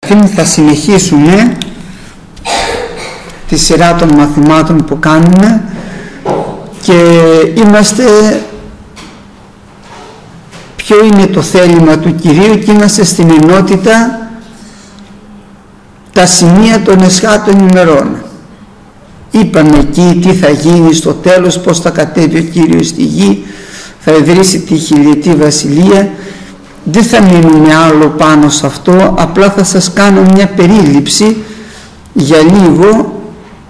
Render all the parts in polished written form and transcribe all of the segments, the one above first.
Θα συνεχίσουμε τη σειρά των μαθημάτων που κάνουμε και είμαστε ποιο είναι το θέλημα του Κυρίου και είμαστε στην ενότητα τα σημεία των εσχάτων ημερών. Είπαμε εκεί τι θα γίνει στο τέλος, πώς θα κατέβει ο Κύριος στη γη, θα ιδρύσει τη χιλιετή βασιλεία. Δεν θα μείνουμε άλλο πάνω σε αυτό, απλά θα σας κάνω μια περίληψη για λίγο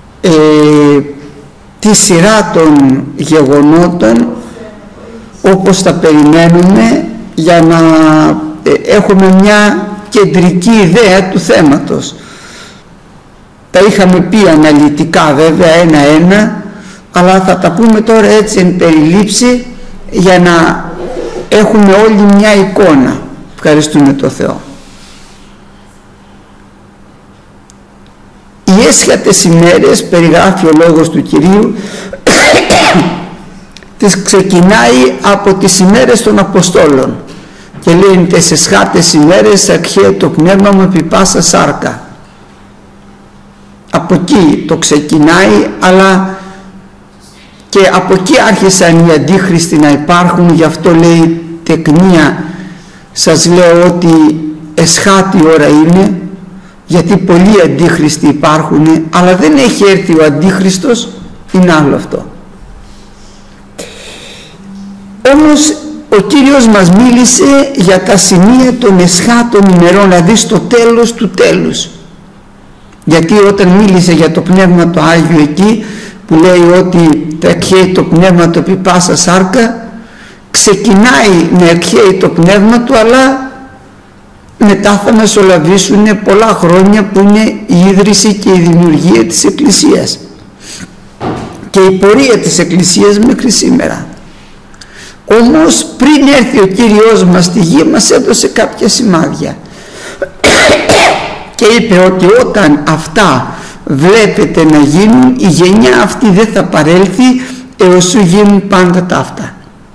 τη σειρά των γεγονότων όπως τα περιμένουμε, για να έχουμε μια κεντρική ιδέα του θέματος. Τα είχαμε πει αναλυτικά βέβαια ένα-ένα, αλλά θα τα πούμε τώρα έτσι εν περιλήψη για να έχουμε όλοι μια εικόνα. Ευχαριστούμε το Θεό. Οι έσχατες ημέρες, περιγράφει ο λόγος του Κυρίου, τις ξεκινάει από τις ημέρες των Αποστόλων και λέει τις εσχάτες ημέρες αρχαία το πνεύμα μου επί πάσα σάρκα. Από εκεί το ξεκινάει, αλλά και από εκεί άρχισαν οι αντίχριστοι να υπάρχουν. Γι' αυτό λέει τεκνία σας λέω ότι εσχάτη ώρα είναι, γιατί πολλοί αντίχριστοι υπάρχουν, αλλά δεν έχει έρθει ο αντίχριστος, είναι άλλο αυτό. Όμως ο Κύριος μας μίλησε για τα σημεία των εσχάτων ημερών, δηλαδή στο τέλος του τέλους. Γιατί όταν μίλησε για το Πνεύμα το Άγιο εκεί, που λέει ότι θα εκχέει το Πνεύμα του επί πάσα σάρκα, ξεκινάει να εκχέει το Πνεύμα του, αλλά μετά θα μεσολαβήσουν πολλά χρόνια που είναι η ίδρυση και η δημιουργία της Εκκλησίας και η πορεία της Εκκλησίας μέχρι σήμερα. Όμως πριν έρθει ο Κύριος μας στη γη, μας έδωσε κάποια σημάδια και είπε ότι όταν αυτά βλέπετε να γίνουν, η γενιά αυτή δεν θα παρέλθει έως σου γίνουν πάντα τα αυτά.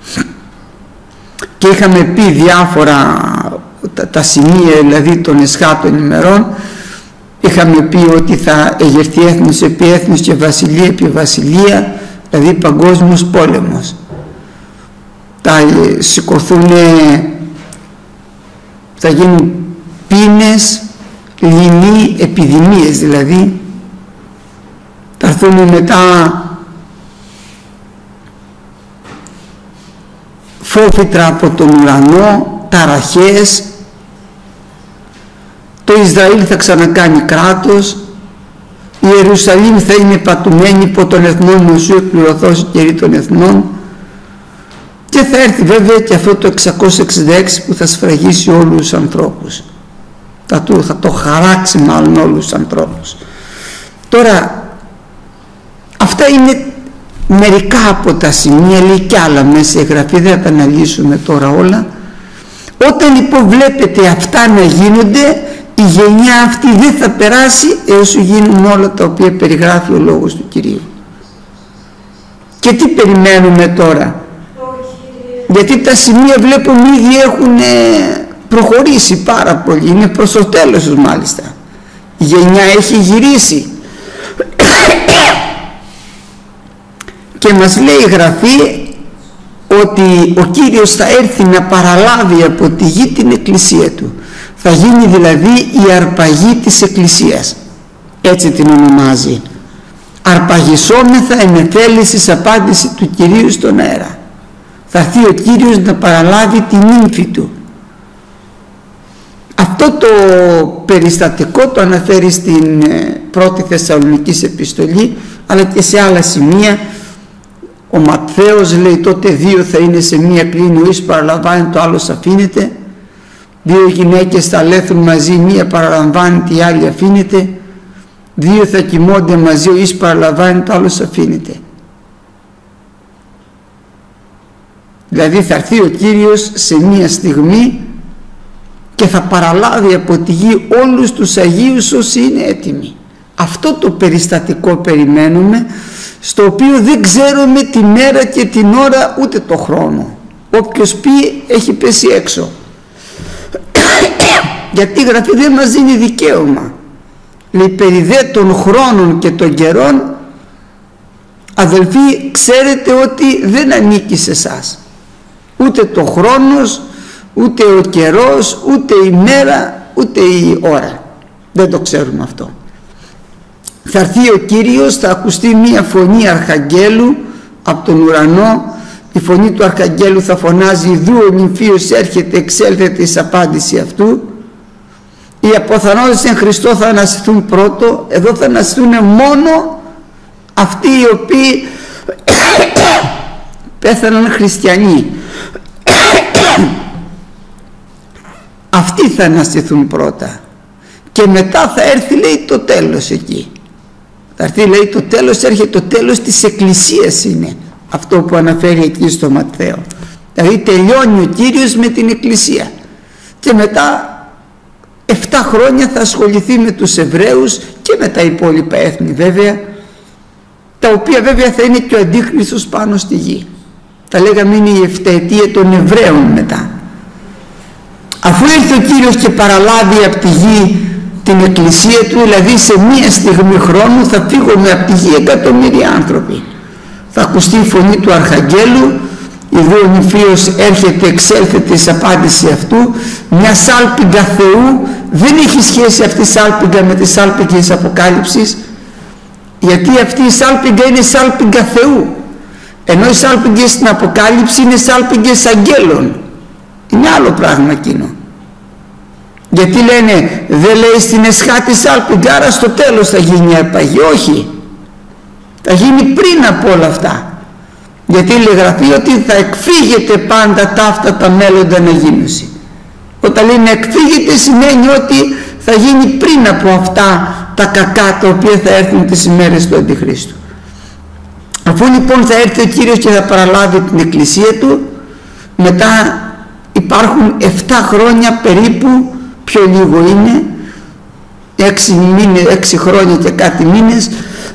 Και είχαμε πει διάφορα τα σημεία δηλαδή των εσχάτων ημερών. Είχαμε πει ότι θα εγερθεί έθνος επί έθνος και βασιλεία επί βασιλεία, δηλαδή παγκόσμιος πόλεμος. Θα σηκωθούν, θα γίνουν πείνες, λοιμοί, επιδημίες δηλαδή. Θα έρθουν μετά φόβητρα από τον ουρανό, ταραχές, το Ισραήλ θα ξανακάνει κράτος, η Ιερουσαλήμ θα είναι πατουμένη υπό των εθνών μου σου εκπληρωθώς η καιρή των εθνών, και θα έρθει βέβαια και αυτό το 666 που θα σφραγίσει όλους τους ανθρώπους, θα το χαράξει μάλλον όλους τους ανθρώπους. Τώρα αυτά είναι μερικά από τα σημεία, λέει κι άλλα μέσα η Γραφή, δεν θα τα αναλύσουμε τώρα όλα. Όταν λοιπόν βλέπετε αυτά να γίνονται, η γενιά αυτή δεν θα περάσει έως γίνουν όλα τα οποία περιγράφει ο λόγος του Κυρίου. Και τι περιμένουμε τώρα? Γιατί τα σημεία βλέπουμε ήδη έχουν προχωρήσει πάρα πολύ, είναι προς το τέλος τους μάλιστα. Η γενιά έχει γυρίσει και μας λέει η Γραφή ότι ο Κύριος θα έρθει να παραλάβει από τη γη την Εκκλησία Του. Θα γίνει δηλαδή η αρπαγή της Εκκλησίας, έτσι την ονομάζει. Αρπαγισόμεθα εν εφέλεσης απάντηση του Κυρίου στον αέρα. Θα έρθει ο Κύριος να παραλάβει την ύμφη Του. Αυτό το περιστατικό το αναφέρει στην πρώτη Θεσσαλονικής επιστολή, αλλά και σε άλλα σημεία. Ο Ματθαίος λέει τότε δύο θα είναι σε μία κλίνη, ο εις παραλαμβάνει το άλλος αφήνεται. Δύο γυναίκες θα λέθουν μαζί, μία παραλαμβάνει η άλλη αφήνεται. Δύο θα κοιμώνται μαζί, ο εις παραλαμβάνει το άλλος αφήνεται. Δηλαδή θα έρθει ο Κύριος σε μία στιγμή και θα παραλάβει από τη γη όλους τους Αγίους όσοι είναι έτοιμοι. Αυτό το περιστατικό περιμένουμε, στο οποίο δεν ξέρουμε τη μέρα και την ώρα ούτε το χρόνο. Όποιος πει έχει πέσει έξω. γιατί η Γραφή δεν μας δίνει δικαίωμα. Λέει, περί δε των χρόνων και των καιρών, αδελφοί, ξέρετε ότι δεν ανήκει σε εσάς. Ούτε το χρόνος, ούτε ο καιρός, ούτε η μέρα, ούτε η ώρα. Δεν το ξέρουμε αυτό. Θα έρθει ο Κύριος, θα ακουστεί μία φωνή αρχαγγέλου από τον ουρανό. Η φωνή του αρχαγγέλου θα φωνάζει, «Ιδού ο νυμφίος έρχεται, εξέλθετε εις απάντηση αυτού». Οι αποθανόντες εν Χριστώ θα αναστηθούν πρώτο. Εδώ θα αναστηθούν μόνο αυτοί οι οποίοι πέθαναν χριστιανοί. Αυτοί θα αναστηθούν πρώτα και μετά θα έρθει, λέει, το τέλος εκεί. Θα έρθει, λέει, το τέλος, έρχεται το τέλος της Εκκλησίας, είναι αυτό που αναφέρει εκεί στο Ματθαίο. Δηλαδή τελειώνει ο Κύριος με την Εκκλησία και μετά 7 χρόνια θα ασχοληθεί με τους Εβραίους και με τα υπόλοιπα έθνη βέβαια, τα οποία βέβαια θα είναι και ο Αντίχριστος πάνω στη γη. Τα λέγαμε είναι η 7ετία των Εβραίων μετά. Αφού ήρθε ο Κύριος και παραλάβει από τη γη την Εκκλησία του, δηλαδή σε μία στιγμή χρόνου θα φύγουν από τη γη εκατομμύρια άνθρωποι. Θα ακουστεί η φωνή του Αρχαγγέλου, «Ιδού ο νυμφίος έρχεται, εξέλθεται εις απάντηση αυτού». Μια σάλπιγγα Θεού, δεν έχει σχέση αυτή η σάλπιγγα με τη σάλπιγγα της Αποκάλυψης, γιατί αυτή η σάλπιγγα είναι σάλπιγγα Θεού, ενώ οι σάλπιγγες στην Αποκάλυψη είναι σάλπιγγες αγγέλων. Είναι άλλο πράγμα εκείνο. Γιατί λένε, δεν λέει στην εσχάτη σάλπιγγα, άρα στο τέλος θα γίνει η αρπαγή. Όχι, θα γίνει πριν από όλα αυτά. Γιατί λέει Γραφή ότι θα εκφύγεται πάντα ταύτα τα μέλλοντα να γίνωση. Όταν λέει να εκφύγεται σημαίνει ότι θα γίνει πριν από αυτά τα κακά τα οποία θα έρθουν τις ημέρες του Αντιχρίστου. Αφού λοιπόν θα έρθει ο Κύριος και θα παραλάβει την Εκκλησία του, μετά υπάρχουν 7 χρόνια περίπου, πιο λίγο είναι, 6 χρόνια και κάτι μήνες,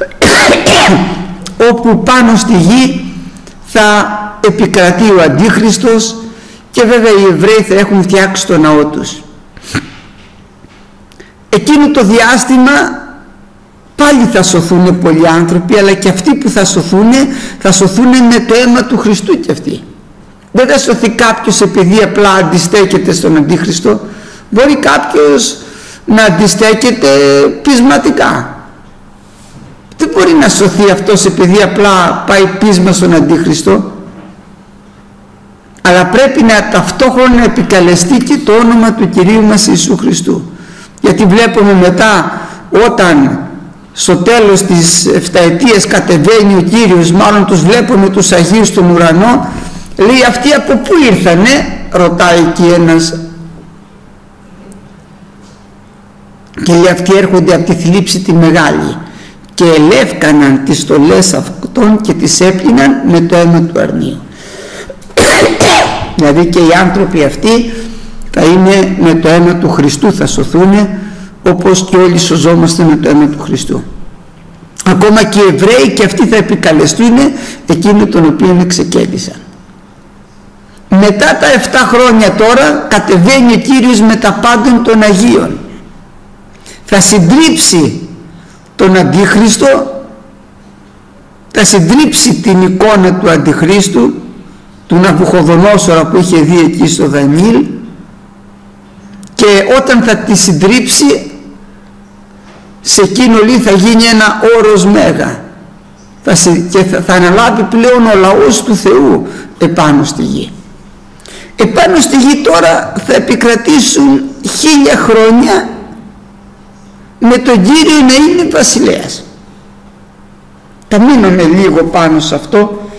όπου πάνω στη γη θα επικρατεί ο Αντίχριστος και βέβαια οι Εβραίοι θα έχουν φτιάξει το ναό τους. Εκείνο το διάστημα πάλι θα σωθούν πολλοί άνθρωποι, αλλά και αυτοί που θα σωθούν με το αίμα του Χριστού και αυτοί. Δεν θα σωθεί κάποιος επειδή απλά αντιστέκεται στον Αντίχριστο. Μπορεί κάποιος να αντιστέκεται πεισματικά. Δεν μπορεί να σωθεί αυτός επειδή απλά πάει πείσμα στον Αντίχριστο, αλλά πρέπει να ταυτόχρονα επικαλεστεί και το όνομα του Κυρίου μας Ιησού Χριστού. Γιατί βλέπουμε μετά, όταν στο τέλος της 7ετίας κατεβαίνει ο Κύριος, μάλλον τους βλέπουμε τους Αγίους στον ουρανό, λέει, αυτοί από πού ήρθανε, ρωτάει εκεί ένας, και λέει, αυτοί έρχονται από τη θλίψη τη μεγάλη και ελεύκαναν τις στολές αυτών και τις έπλυναν με το αίμα του αρνίου. Δηλαδή και οι άνθρωποι αυτοί θα είναι με το αίμα του Χριστού, θα σωθούν, όπως και όλοι σωζόμαστε με το αίμα του Χριστού. Ακόμα και οι Εβραίοι και αυτοί θα επικαλεστούν εκείνο τον οποίο εξεκέντησαν. Μετά τα 7 χρόνια τώρα κατεβαίνει ο Κύριος με τα πάντων των Αγίων. Θα συντρίψει τον Αντίχριστο, θα συντρίψει την εικόνα του Αντιχρίστου, του Ναβουχοδονόσορα που είχε δει εκεί στο Δανιήλ, και όταν θα τη συντρίψει, σε εκείνο λέει θα γίνει ένα όρος μέγα και θα αναλάβει πλέον ο λαός του Θεού επάνω στη γη. Επάνω στη γη τώρα θα επικρατήσουν 1000 χρόνια με τον Κύριο να είναι βασιλέας. Θα μείνουμε λίγο πάνω σε αυτό,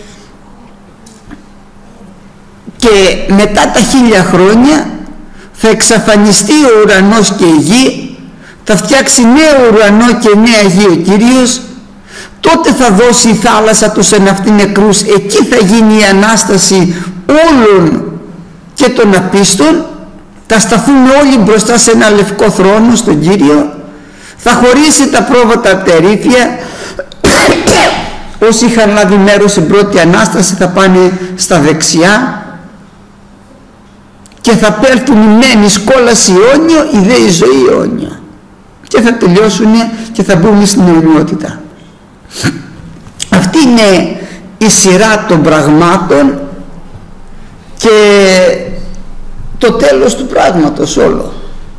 και μετά τα 1000 χρόνια θα εξαφανιστεί ο ουρανός και η γη, θα φτιάξει νέο ουρανό και νέα γη ο Κύριος. Τότε θα δώσει η θάλασσα τους εν αυτήν νεκρούς, εκεί θα γίνει η Ανάσταση όλων και των απίστων. Θα σταθούν όλοι μπροστά σε ένα λευκό θρόνο στον Κύριο, θα χωρίσει τα πρόβατα από τα ερήφια. Όσοι είχαν λάβει μέρος στην πρώτη Ανάσταση θα πάνε στα δεξιά, και θα πέλθουν οι μένεις κόλαση αιώνιο, η δε η ζωή αιώνια, και θα τελειώσουν και θα μπουν στην αιωνιότητα. Αυτή είναι η σειρά των πραγμάτων και το τέλος του πράγματος όλο.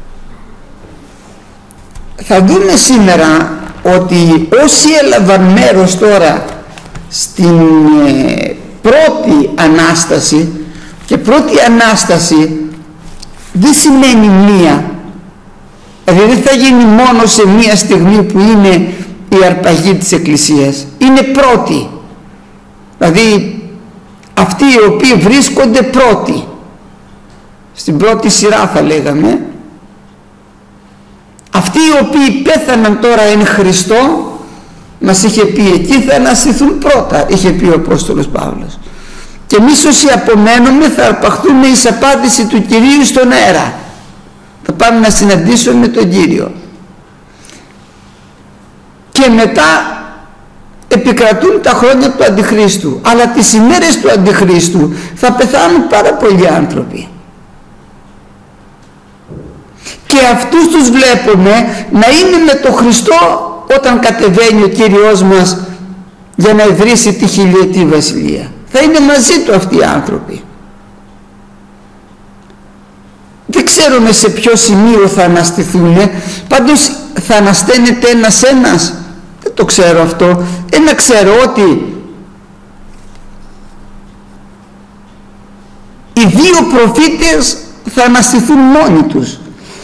Θα δούμε σήμερα ότι όσοι έλαβαν μέρος τώρα στην πρώτη Ανάσταση, και πρώτη Ανάσταση δεν σημαίνει μία, δηλαδή δεν θα γίνει μόνο σε μία στιγμή που είναι η αρπαγή της Εκκλησίας, είναι πρώτη, δηλαδή αυτοί οι οποίοι βρίσκονται πρώτοι στην πρώτη σειρά, θα λέγαμε, αυτοί οι οποίοι πέθαναν τώρα εν Χριστώ, μας είχε πει, εκεί θα αναστηθούν πρώτα, είχε πει ο Απόστολος Παύλος, και εμείς όσοι απομένουμε θα αρπαχθούμε εις απάντηση του Κυρίου στον αέρα, θα πάμε να συναντήσουμε τον Κύριο, και μετά επικρατούν τα χρόνια του Αντιχρίστου, αλλά τις ημέρες του Αντιχρίστου θα πεθάνουν πάρα πολλοί άνθρωποι, και αυτούς τους βλέπουμε να είναι με τον Χριστό όταν κατεβαίνει ο Κύριος μας για να ιδρύσει τη χιλιετή βασιλεία. Θα είναι μαζί του αυτοί οι άνθρωποι. Δεν ξέρουμε σε ποιο σημείο θα αναστηθούν, πάντως θα ανασταίνεται ένας, δεν το ξέρω αυτό. Ένα ξέρω, ότι οι δύο προφήτες θα αναστηθούν μόνοι τους,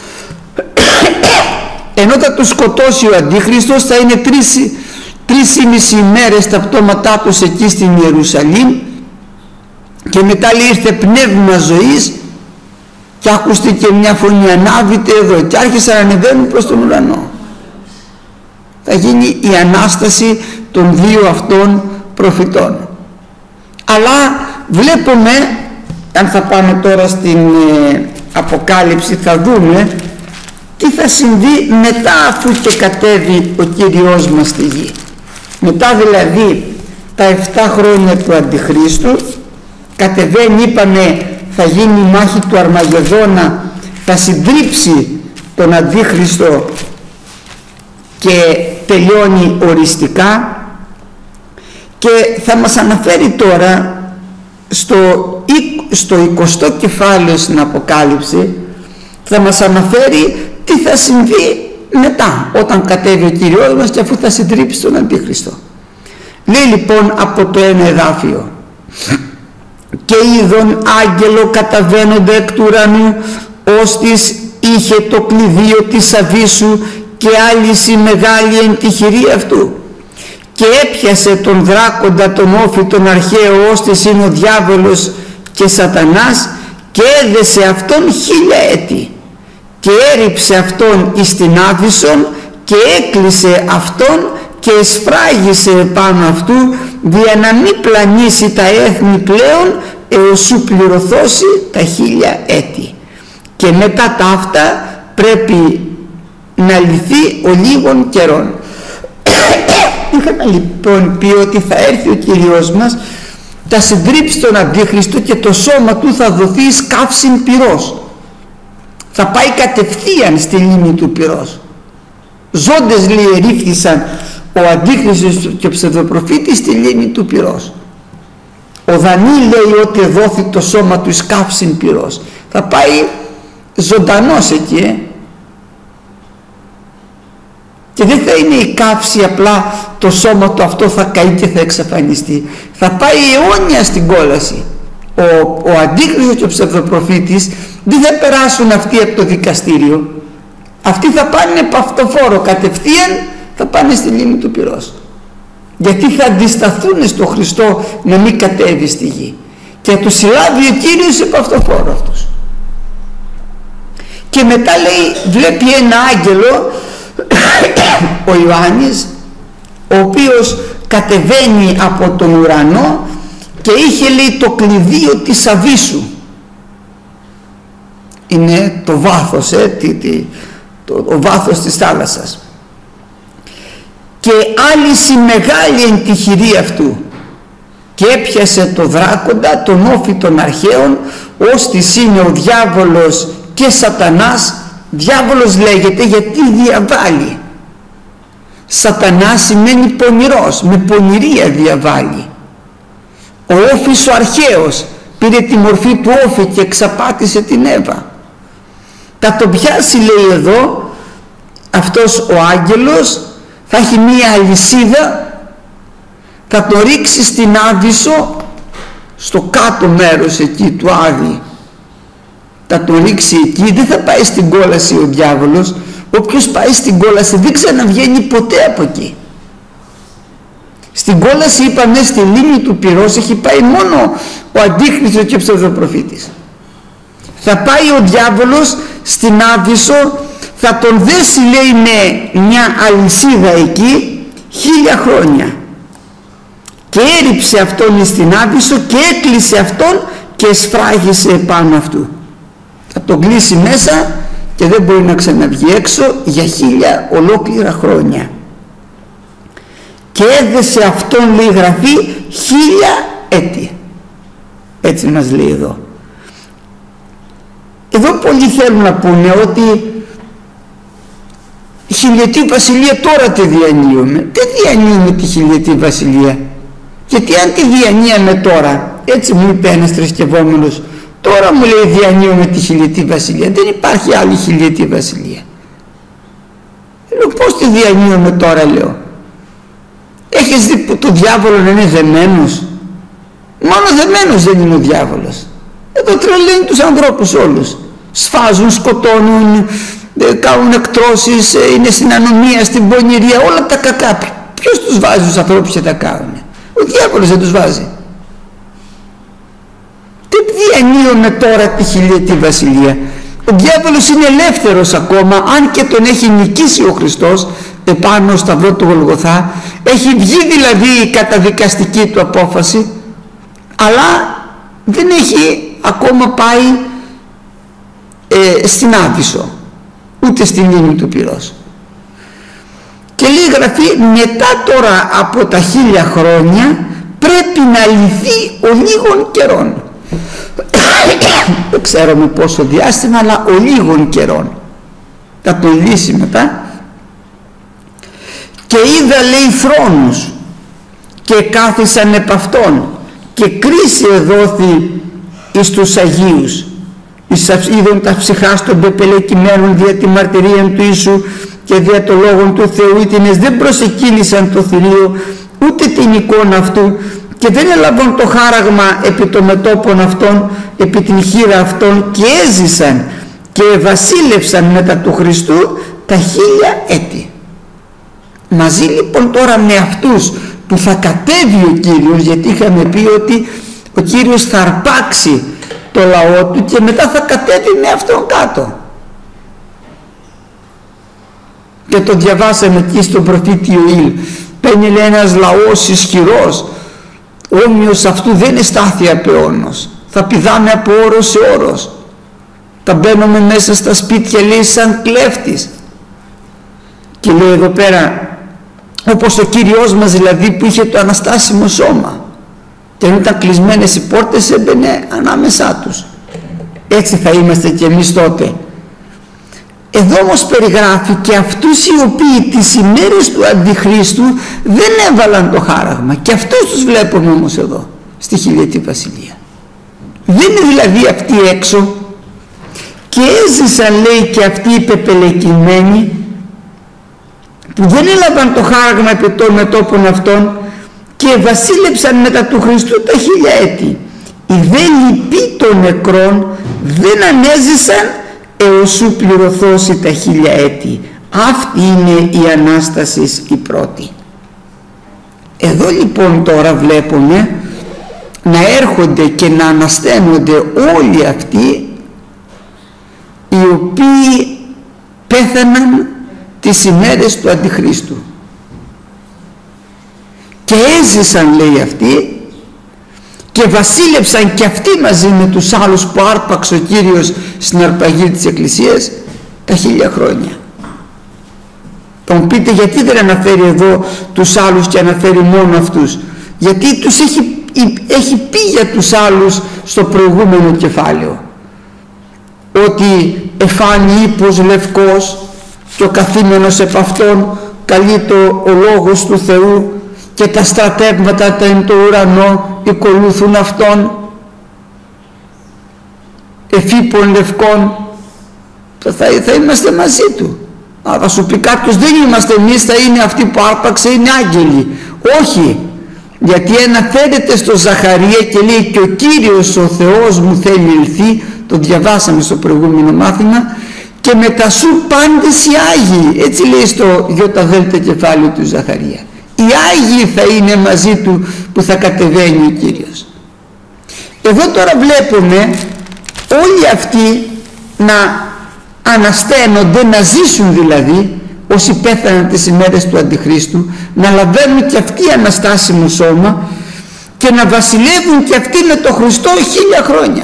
ενώ θα τους σκοτώσει ο Αντίχριστος, θα είναι 3,5 ημέρες τα πτώματά τους εκεί στην Ιερουσαλήμ, και μετά λέει ήρθε πνεύμα ζωής και ακούστηκε μια φωνή, ανάβητε εδώ, και άρχισαν να ανεβαίνουν προς τον ουρανό. Θα γίνει η Ανάσταση των δύο αυτών προφητών. Αλλά βλέπουμε, αν θα πάμε τώρα στην Αποκάλυψη, θα δούμε τι θα συμβεί μετά, αφού και κατέβει ο Κύριος μας στη γη. Μετά δηλαδή τα 7 χρόνια του Αντιχρίστου κατεβαίνει, είπαμε, θα γίνει η μάχη του Αρμαγεδόνα, θα συντρίψει τον Αντίχριστο και τελειώνει οριστικά, και θα μας αναφέρει τώρα στο 20ο κεφάλαιο στην Αποκάλυψη, θα μας αναφέρει τι θα συμβεί μετά, όταν κατέβει ο Κύριος μας και αφού θα συντρίψει τον Αντίχριστο. Λέει λοιπόν από το ένα εδάφιο: «Και είδον άγγελο καταβαίνοντα εκ του ουρανού, ώστις είχε το κλειδίο της αβύσσου και άλυση μεγάλη εν τη χειρή αυτού, και έπιασε τον δράκοντα τον όφη τον αρχαίο, ώστις είναι ο διάβολος και σατανάς, και έδεσε αυτόν 1000 έτη, και έριψε αυτόν εις την άβυσσον, και έκλεισε αυτόν και εσφράγισε επάνω αυτού, δια να μην πλανήσει τα έθνη πλέον, έως σου πληρωθώσει τα 1000 έτη. Και μετά τα αυτά πρέπει να λυθεί ο λίγων καιρών». Είχαμε λοιπόν πει ότι θα έρθει ο Κύριος μας, θα συντρίψει τον Αντίχριστο και το σώμα του θα δοθεί εις καύσιν πυρός. Θα πάει κατευθείαν στη λίμνη του πυρός. Ζώντες, λέει, ερίφθησαν ο Αντίχριστος και ο ψευδοπροφήτης στη λίμνη του πυρός. Ο Δανίλ λέει ότι δόθη το σώμα του εις καύσιν πυρός. Θα πάει ζωντανός εκεί, και δεν θα είναι η καύση απλά το σώμα του αυτό θα καεί και θα εξαφανιστεί. Θα πάει αιώνια στην κόλαση. Ο Αντίχριστος και ο ψευδοπροφήτης δεν θα περάσουν αυτοί από το δικαστήριο. Αυτοί θα πάνε παυτοφόρο, κατευθείαν θα πάνε στη λίμνη του πυρός. Γιατί θα αντισταθούν στο Χριστό να μην κατέβει στη γη, και θα τους συλλάβει ο Κύριος σε παυτοφόρο αυτούς. Και μετά λέει, βλέπει ένα άγγελο, ο Ιωάννης, ο οποίος κατεβαίνει από τον ουρανό και είχε, λέει, το κλειδίο της αβύσσου. Είναι το βάθος, το βάθος της θάλασσας, και άλυση μεγάλη εν τη χειρή αυτού. και έπιασε το δράκοντα, τον όφη των αρχαίων, ώστις είναι ο διάβολος και σατανάς. Διάβολος λέγεται γιατί διαβάλλει. Σατανάς σημαίνει πονηρός, με πονηρία διαβάλλει. Ο όφης ο αρχαίος πήρε τη μορφή του όφη και εξαπάτησε την Εύα. Θα το πιάσει, λέει εδώ, αυτός ο άγγελος, θα έχει μία αλυσίδα, θα το ρίξει στην Άβυσσο, στο κάτω μέρος εκεί του Άδη. Θα το ρίξει εκεί, δεν θα πάει στην κόλαση ο διάβολος. Όποιος πάει στην κόλαση δεν ξαναβγαίνει ποτέ από εκεί. Στην κόλαση, είπαμε, στη λίμνη του πυρός έχει πάει μόνο ο Αντίχριστος και ο ψευδοπροφήτης. Θα πάει ο διάβολος στην Άβυσσο, θα τον δέσει, λέει, με μια αλυσίδα εκεί 1000 χρόνια και έριψε αυτόν στην Άβυσσο και έκλεισε αυτόν και σφράγισε επάνω αυτού. Θα τον κλείσει μέσα και δεν μπορεί να ξαναβγεί έξω για 1000 ολόκληρα χρόνια. Και έδεσε αυτόν, λέει, γραφή 1000 έτη. Έτσι μας λέει εδώ. Εδώ πολλοί θέλουν να πούνε ότι η χιλιετή βασιλεία τώρα τη διανύουμε. Δεν διανύουμε τη χιλιετή βασιλεία. Γιατί αν τη διανύαμε τώρα, έτσι μου είπε ένας θρησκευόμενος, τώρα μου λέει διανύουμε τη χιλιετή βασιλεία. Δεν υπάρχει άλλη χιλιετή βασιλεία. Λέω, πώς τη διανύουμε τώρα, λέω. Έχεις δει που το διάβολο να είναι δεμένος? Μόνο δεμένος δεν είναι ο διάβολος. Εδώ τρελαίνει τους ανθρώπους όλους. Σφάζουν, σκοτώνουν, κάνουν εκτρώσεις, είναι στην ανομία, στην πονηρία, όλα τα κακά. Ποιος τους βάζει τους ανθρώπους και τα κάνουν? Ο διάβολος δεν τους βάζει. Δεν διανύουμε τώρα τη χιλιετή βασιλεία. Ο διάβολος είναι ελεύθερος ακόμα, αν και τον έχει νικήσει ο Χριστός επάνω στο σταυρό του Γολγοθά. Έχει βγει δηλαδή η καταδικαστική του απόφαση, αλλά δεν έχει ακόμα πάει στην Άβυσσο, ούτε στην λίμνη του πυρός. Και λέει γραφή, μετά τώρα από τα 1000 χρόνια πρέπει να λυθεί ο λίγων καιρών. Δεν ξέρω με πόσο διάστημα, αλλά ο λίγων καιρών θα τον λύσει μετά. Και είδα, λέει, θρόνους και κάθισαν επ' αυτών και κρίση εδόθη εις τους Αγίους. Είδον τα ψυχάς των πεπελεκημένων δια τη μαρτυρία του Ιησού και δια το λόγον του Θεού, ήτινες δεν προσεκύλησαν το θηρίο ούτε την εικόνα αυτού και δεν έλαβαν το χάραγμα επί των μετώπων αυτών, επί την χείρα αυτών, και έζησαν και βασίλευσαν μετά του Χριστού τα 1000 έτη. Μαζί λοιπόν τώρα με αυτούς που θα κατέβει ο Κύριος, γιατί είχαμε πει ότι ο Κύριος θα αρπάξει το λαό του και μετά θα κατέβει με αυτόν κάτω. Και το διαβάσαμε εκεί στον προφήτη Ιωήλ. Παίρνει, λέει, ένας λαός ισχυρός, όμοιος αυτού δεν είναι στάθεια πεώνος. Θα πηδάμε από όρος σε όρος. Θα μπαίνουμε μέσα στα σπίτια, λέει, σαν κλέφτης. Και λέει εδώ πέρα, όπως ο Κύριος μας δηλαδή που είχε το αναστάσιμο σώμα και όταν ήταν κλεισμένες οι πόρτες έμπαινε ανάμεσά τους. Έτσι θα είμαστε και εμείς τότε. Εδώ όμως περιγράφει και αυτούς οι οποίοι τις ημέρες του Αντιχρίστου δεν έβαλαν το χάραγμα, και αυτούς τους βλέπουμε όμως εδώ στη χιλιετή βασιλεία. Δεν είναι δηλαδή αυτοί έξω, και έζησαν, λέει, και αυτοί οι πεπελεκημένοι που δεν έλαβαν το χάραγμα επί των μετώπων αυτών και βασίλεψαν μετά του Χριστού τα 1000 έτη. Οι δε λοιποί των νεκρών δεν ανέζησαν έως σου πληρωθώσει τα 1000 έτη. Αυτή είναι η Ανάσταση η πρώτη. Εδώ λοιπόν τώρα βλέπουμε να έρχονται και να ανασταίνονται όλοι αυτοί οι οποίοι πέθαναν τις ημέρες του Αντιχρίστου και έζησαν, λέει, αυτοί και βασίλεψαν και αυτοί μαζί με τους άλλους που άρπαξε ο Κύριος στην αρπαγή της Εκκλησίας τα 1000 χρόνια. Θα μου πείτε γιατί δεν αναφέρει εδώ τους άλλους και αναφέρει μόνο αυτούς? Γιατί τους έχει έχει πει για τους άλλους στο προηγούμενο κεφάλαιο, ότι εφάνει ύπος λευκός και ο καθήμενος επ' αυτόν καλείτο ο λόγος του Θεού και τα στρατεύματα τα εν το ουρανό ακολουθούν αυτόν. Εφήπων λευκών, θα είμαστε μαζί του. Θα σου πει κάποιος, δεν είμαστε εμείς, θα είναι αυτοί που άρπαξε, είναι άγγελοι. Όχι, γιατί αναφέρεται στο Ζαχαρία και λέει και ο Κύριος ο Θεός μου θέλει ελθεί, το διαβάσαμε στο προηγούμενο μάθημα, και μετασού πάντες οι Άγιοι, έτσι λέει στο ΙΔ κεφάλαιο του Ζαχαρία. Οι Άγιοι θα είναι μαζί του που θα κατεβαίνει ο Κύριος. Εδώ τώρα βλέπουμε όλοι αυτοί να ανασταίνονται, να ζήσουν δηλαδή, όσοι πέθαναν τις ημέρες του Αντιχρίστου, να λαβαίνουν και αυτοί αναστάσιμο σώμα και να βασιλεύουν και αυτοί με τον Χριστό 1000 χρόνια.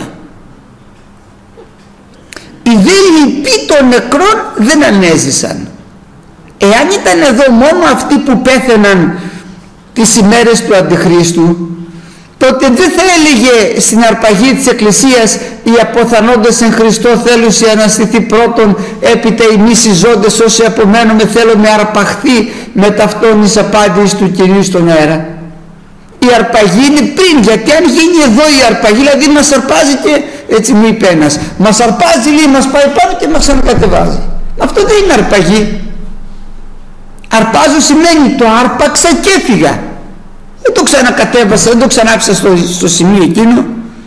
Οι δε λοιποί των νεκρών δεν ανέζησαν. Εάν ήταν εδώ μόνο αυτοί που πέθαναν τις ημέρες του Αντιχρίστου, τότε δεν θα έλεγε στην αρπαγή της Εκκλησίας οι αποθανόντες εν Χριστώ θέλουσι αναστηθεί πρώτον, έπειτα εμείς οι ζώντες όσοι απομένουμε θέλουμε αρπαχθεί με ταυτόν εις απάντηση του Κυρίου στον αέρα. Η αρπαγή είναι πριν, γιατί αν γίνει εδώ η αρπαγή, δηλαδή μας αρπάζει και έτσι μου είπε ένας, μας αρπάζει, λέει, μας πάει πάνω και μας ξανακατεβάζει. Αυτό δεν είναι αρπαγή. Αρπάζω σημαίνει το άρπαξα και έφυγα. Δεν το ξανακατέβασα, δεν το ξανάψα στο σημείο εκείνο.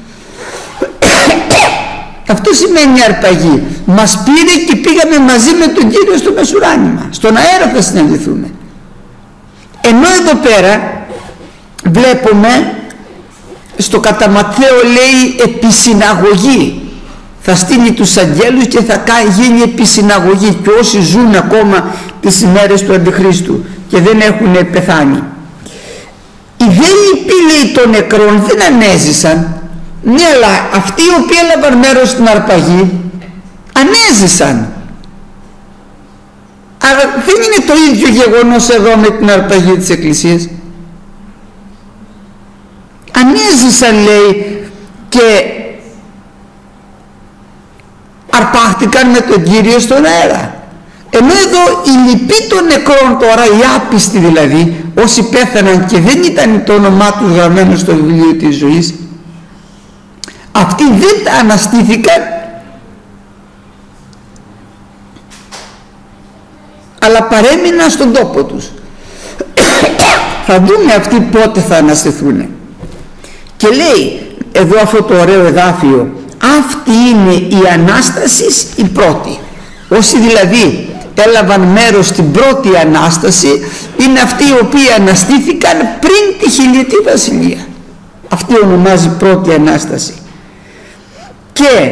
Αυτό σημαίνει αρπαγή. Μας πήρε και πήγαμε μαζί με τον Κύριο στο μεσουράνημα. Στον αέρα θα συναντηθούμε. Ενώ εδώ πέρα βλέπουμε στο κατά Ματθαίο λέει επισυναγωγή. Θα στείλει τους αγγέλους και θα γίνει επισυναγωγή, και όσοι ζουν ακόμα τις ημέρες του Αντιχρίστου και δεν έχουν πεθάνει. Οι δε λοιποί, λέει, των νεκρών δεν ανέζησαν. Ναι, αλλά αυτοί οι οποίοι έλαβαν μέρος στην αρπαγή ανέζησαν. Αλλά δεν είναι το ίδιο γεγονός εδώ με την αρπαγή της Εκκλησίας. Ανέζησαν, λέει, και αρπάχτηκαν με τον Κύριο στον αέρα. Ενώ εδώ οι λοιποί των νεκρών τώρα, οι άπιστοι δηλαδή, όσοι πέθαναν και δεν ήταν το όνομά τους γραμμένο στο βιβλίο της ζωής, αυτοί δεν αναστήθηκαν, αλλά παρέμειναν στον τόπο τους. Θα δούμε αυτοί πότε θα αναστηθούν. Και λέει εδώ αυτό το ωραίο εδάφιο, αυτή είναι η Ανάσταση η πρώτη. Όσοι δηλαδή έλαβαν μέρος στην πρώτη Ανάσταση είναι αυτοί οι οποίοι αναστήθηκαν πριν τη χιλιετή βασιλεία. Αυτή ονομάζει πρώτη Ανάσταση. Και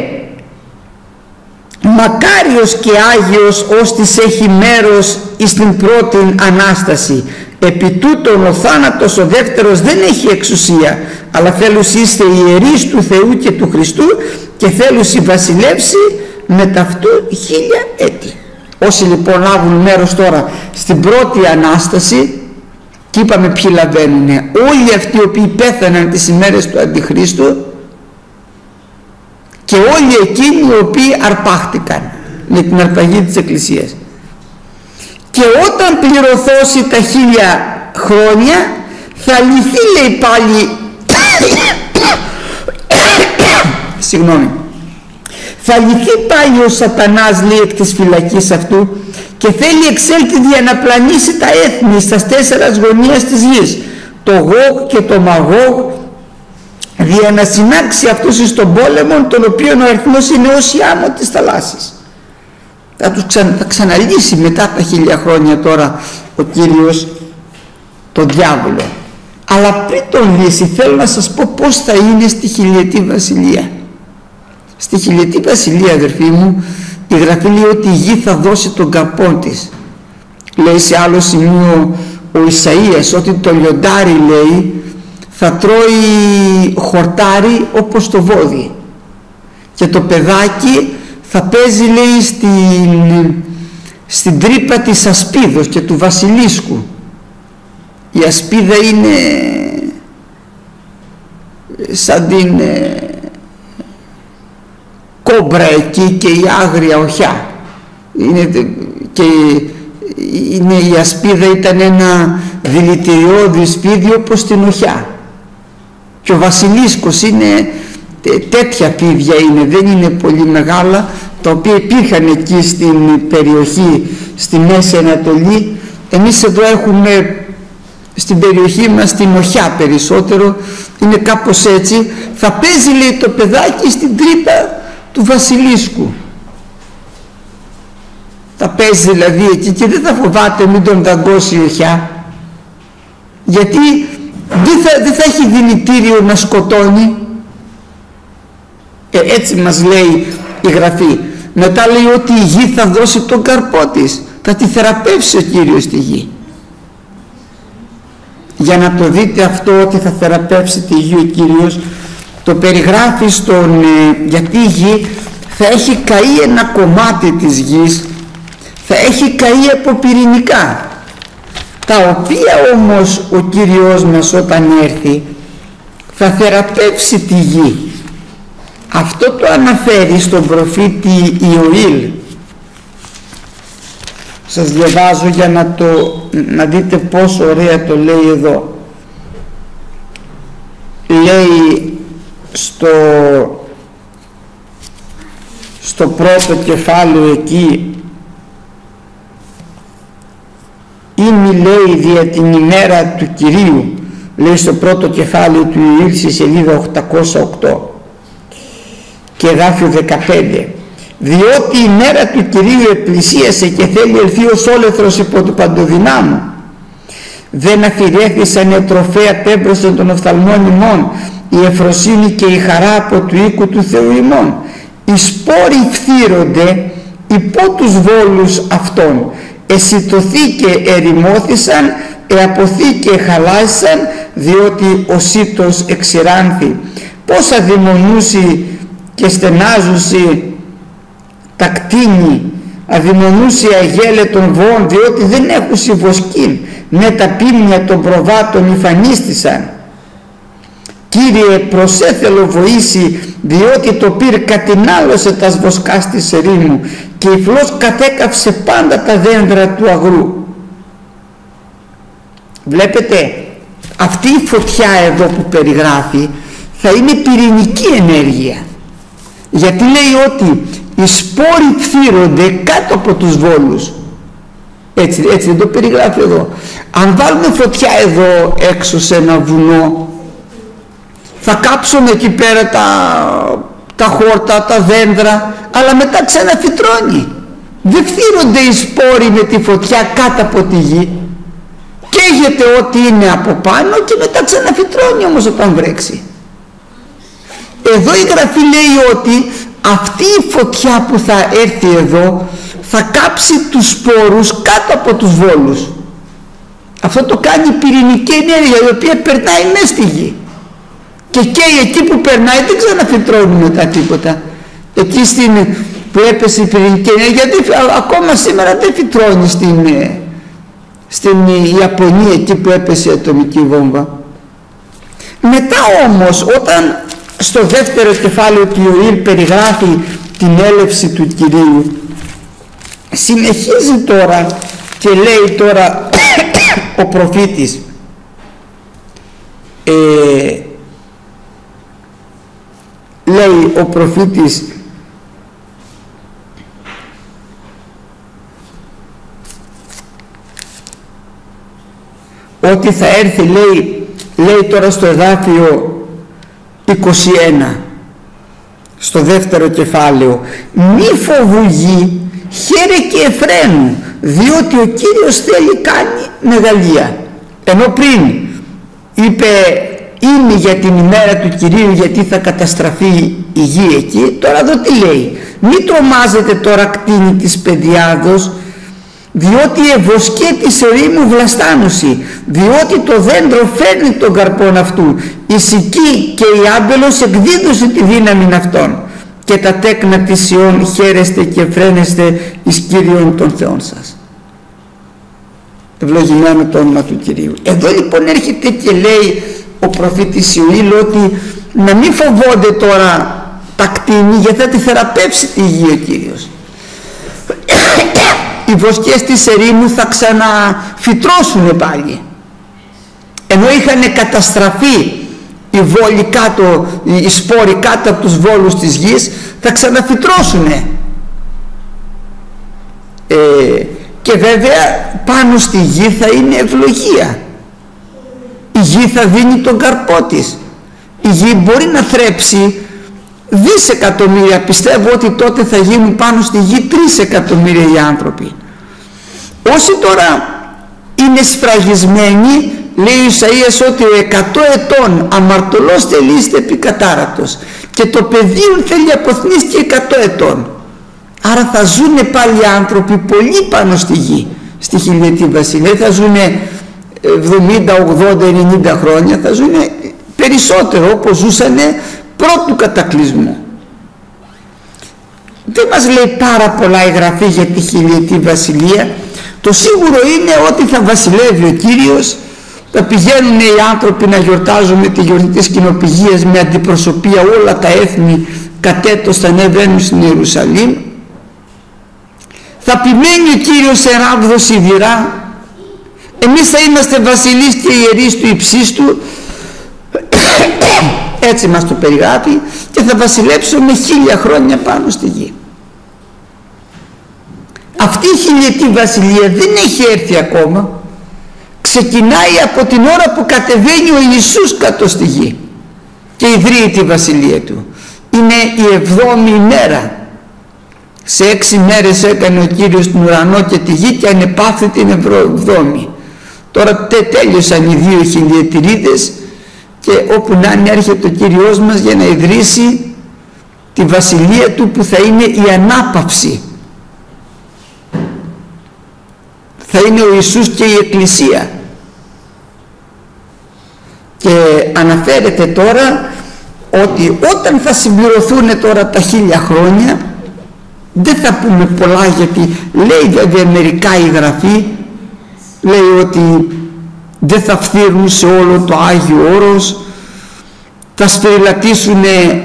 μακάριος και Άγιος ώστις έχει μέρος στην πρώτη Ανάσταση. Επί τούτον ο θάνατος ο δεύτερος δεν έχει εξουσία, αλλά θέλους είστε ιερείς του Θεού και του Χριστού και θέλους βασιλεύσει με ταυτού 1000 έτη. Όσοι λοιπόν λάβουν μέρος τώρα στην πρώτη Ανάσταση, και είπαμε ποιοι λαβαίνουν, όλοι αυτοί οι οποίοι πέθαναν τις ημέρες του Αντιχρίστου και όλοι εκείνοι οι οποίοι αρπάχτηκαν με την αρπαγή της Εκκλησίας. Και όταν πληρωθώσει τα 1000 χρόνια θα λυθεί, λέει πάλι συγγνώμη, θα λυθεί πάλι ο σατανάς, λέει, εκ της φυλακής αυτού και θέλει εξέλθει για να πλανήσει τα έθνη στα 4 γωνίες της γης, το Γόγ και το Μαγόγ, για να συνάξει αυτούς εις τον πόλεμο, τον οποίον ο αριθμός είναι ως η άμμο της θαλάσσης. Θα ξαναλύσει μετά τα 1000 χρόνια τώρα ο Κύριος τον διάβολο. Αλλά πριν τον λύσει θέλω να σας πω πώς θα είναι στη χιλιετή βασιλεία. Στη χιλιετή βασιλεία, αδερφοί μου, η Γραφή λέει ότι η γη θα δώσει τον καπόν της. Λέει σε άλλο σημείο ο Ισαΐας ότι το λιοντάρι, λέει, θα τρώει χορτάρι όπως το βόδι και το παιδάκι θα παίζει, λέει, στην τρύπα της ασπίδος και του βασιλίσκου. Η ασπίδα είναι σαν την κόμπρα εκεί και η άγρια οχιά. Η ασπίδα ήταν ένα δηλητηριώδη σπίδι όπως την οχιά, και ο βασιλίσκος είναι τέτοια πίδια, δεν είναι πολύ μεγάλα, τα οποία υπήρχαν εκεί στην περιοχή στη Μέση Ανατολή. Εμείς εδώ έχουμε στην περιοχή μας την οχιά περισσότερο, είναι κάπως έτσι. Θα παίζει, λέει, το παιδάκι στην τρύπα του βασιλίσκου, θα παίζει δηλαδή εκεί και δεν θα φοβάται μην τον δαγκώσει η οχιά, γιατί δεν θα έχει δηλητήριο να σκοτώνει. Έτσι μας λέει η Γραφή. Μετά λέει ότι η γη θα δώσει τον καρπό της, θα τη θεραπεύσει ο Κύριος τη γη. Για να το δείτε αυτό ότι θα θεραπεύσει τη γη ο Κύριος, το περιγράφει γιατί η γη θα έχει καεί ένα κομμάτι της γης, θα έχει καεί από πυρηνικά, τα οποία όμως ο Κύριος μας όταν έρθει θα θεραπεύσει τη γη. Αυτό το αναφέρει στον προφήτη Ιωήλ. Σας διαβάζω για να δείτε πόσο ωραία το λέει εδώ. Λέει στο πρώτο κεφάλαιο εκεί, «Ήμι, λέει, δια την ημέρα του Κυρίου», λέει στο πρώτο κεφάλαιο του Ιωήλ στη σελίδα 808 και εδάφιο 15, «Διότι η μέρα του Κυρίου επλησίασε και θέλει ελθεί ως όλεθρος υπό του παντοδυνάμου. Δεν αφηρέθησαν οι τροφέα πέμπροσαν των οφθαλμών ημών, η ευφροσύνη και η χαρά από του οίκου του Θεού ημών. Οι σπόροι φθύρονται υπό τους βόλους αυτών. Εσιτωθήκε ερημώθησαν, εαποθήκε χαλάσαν, διότι ο σύτος εξηράνθη. Πώς αδειμονούσι και στενάζουσι τα κτίνη, αδειμονούσι αγέλε των βοών, διότι δεν έχουσι βοσκήν, ναι τα πίμνια των προβάτων υφανίστησαν. Κύριε, προσέθελο βοήσει, διότι το πυρ κατηνάλωσε τας βοσκάς της ερήμου και η φλός κατέκαυσε πάντα τα δέντρα του αγρού». Βλέπετε, αυτή η φωτιά εδώ που περιγράφει θα είναι πυρηνική ενέργεια, γιατί λέει ότι οι σπόροι φθύρονται κάτω από τους βόλους. Έτσι δεν το περιγράφει εδώ. Αν βάλουμε φωτιά εδώ έξω σε ένα βουνό, θα κάψουν εκεί πέρα τα χόρτα, τα δέντρα, αλλά μετά ξαναφυτρώνει. Δεν φθύρονται οι σπόροι με τη φωτιά κάτω από τη γη. Καίγεται ό,τι είναι από πάνω και μετά ξαναφυτρώνει όμως όταν βρέξει. Εδώ η Γραφή λέει ότι αυτή η φωτιά που θα έρθει εδώ θα κάψει τους σπόρους κάτω από τους βόλους. Αυτό το κάνει η πυρηνική ενέργεια, η οποία περνάει μέσα στη γη. Και εκεί που περνάει δεν ξαναφυτρώνει μετά τίποτα. Εκεί που έπεσε η πυρηνική ενέργεια, ακόμα σήμερα δεν φυτρώνει στην Ιαπωνία, εκεί που έπεσε η ατομική βόμβα. Μετά όμως, όταν στο δεύτερο κεφάλαιο του Ιωήλ περιγράφει την έλευση του Κυρίου, συνεχίζει τώρα και λέει τώρα ο προφήτης, λέει ο προφήτης, ότι θα έρθει, λέει τώρα στο εδάφιο 21, στο δεύτερο κεφάλαιο, «Μη φοβού γη, χαίρε και εφραίνου, διότι ο Κύριος θέλει κάνει μεγαλεία». Ενώ πριν είπε «Είμαι για την ημέρα του Κυρίου, γιατί θα καταστραφεί η γη εκεί», τώρα εδώ τι λέει, «Μη τρομάζετε τώρα κτίνη της πεδιάδος, διότι ευοσκέ της ερήμου βλαστάνουση, διότι το δέντρο φέρνει τον καρπόν αυτού, η σική και η άμπελος εκδίδωσε τη δύναμη αυτών, και τα τέκνα της Ιών χαίρεστε και φρένεστε εις Κύριον των Θεών σας». Ευλογημένο το όνομα του Κυρίου. Εδώ λοιπόν έρχεται και λέει ο προφήτης Ιωήλ ότι να μην φοβόνται τώρα τα κτήνη, γιατί θα τη θεραπεύσει τη γη ο Κύριος. Οι βοσκές της ερήμου θα ξαναφυτρώσουν πάλι, ενώ είχαν καταστραφεί οι βόλοι κάτω, οι σπόροι κάτω από τους βόλους της γης, θα ξαναφυτρώσουν. Και βέβαια πάνω στη γη θα είναι ευλογία. Η γη θα δίνει τον καρπό της. Η γη μπορεί να θρέψει δισεκατομμύρια. Πιστεύω ότι τότε θα γίνουν πάνω στη γη 3 εκατομμύρια οι άνθρωποι. Όσοι τώρα είναι σφραγισμένοι, λέει ο Ισαΐας ότι ο 100 ετών αμαρτωλός θελείστε επί κατάρατος, και το παιδίον θέλει αποθνίστηκε 100 ετών. Άρα θα ζουνε πάλι οι άνθρωποι πολύ πάνω στη γη, στη χιλιετή βασιλεία. Θα ζουνε 70, 80, 90 χρόνια, θα ζουνε περισσότερο όπως ζούσανε πρώτου κατακλυσμού. Δεν μας λέει πάρα πολλά η Γραφή για τη χιλιετή βασιλεία. Το σίγουρο είναι ότι θα βασιλεύει ο Κύριος, θα πηγαίνουν οι άνθρωποι να γιορτάζουν τη γιορτή της κοινοπηγίας με αντιπροσωπεία, όλα τα έθνη κατέτος θα ανεβαίνουν στην Ιερουσαλήμ. Θα επιμένει ο Κύριος σε ράβδο σιδηρά. Εμείς θα είμαστε βασιλείς και ιερείς του υψίστου, έτσι μας το περιγράφει, και θα βασιλέψουμε 1000 χρόνια πάνω στη γη. Αυτή η χιλιετή βασιλεία δεν έχει έρθει ακόμα. Ξεκινάει από την ώρα που κατεβαίνει ο Ιησούς κάτω στη γη και ιδρύει τη βασιλεία του. Είναι η 7η ημέρα. Σε 6 μέρες έκανε ο Κύριος τον ουρανό και τη γη και ανεπαύθη την 7η. Τώρα τέλειωσαν οι 2 χιλιετηρίδες και όπου να είναι έρχεται ο Κύριος μας για να ιδρύσει τη βασιλεία του, που θα είναι η ανάπαυση. Θα είναι ο Ιησούς και η Εκκλησία. Και αναφέρεται τώρα ότι όταν θα συμπληρωθούν τώρα τα 1000 χρόνια, δεν θα πούμε πολλά, γιατί λέει βέβαια μερικά η Γραφή, λέει ότι δεν θα φθείρουν σε όλο το Άγιο Όρος, θα σφυριλατήσουν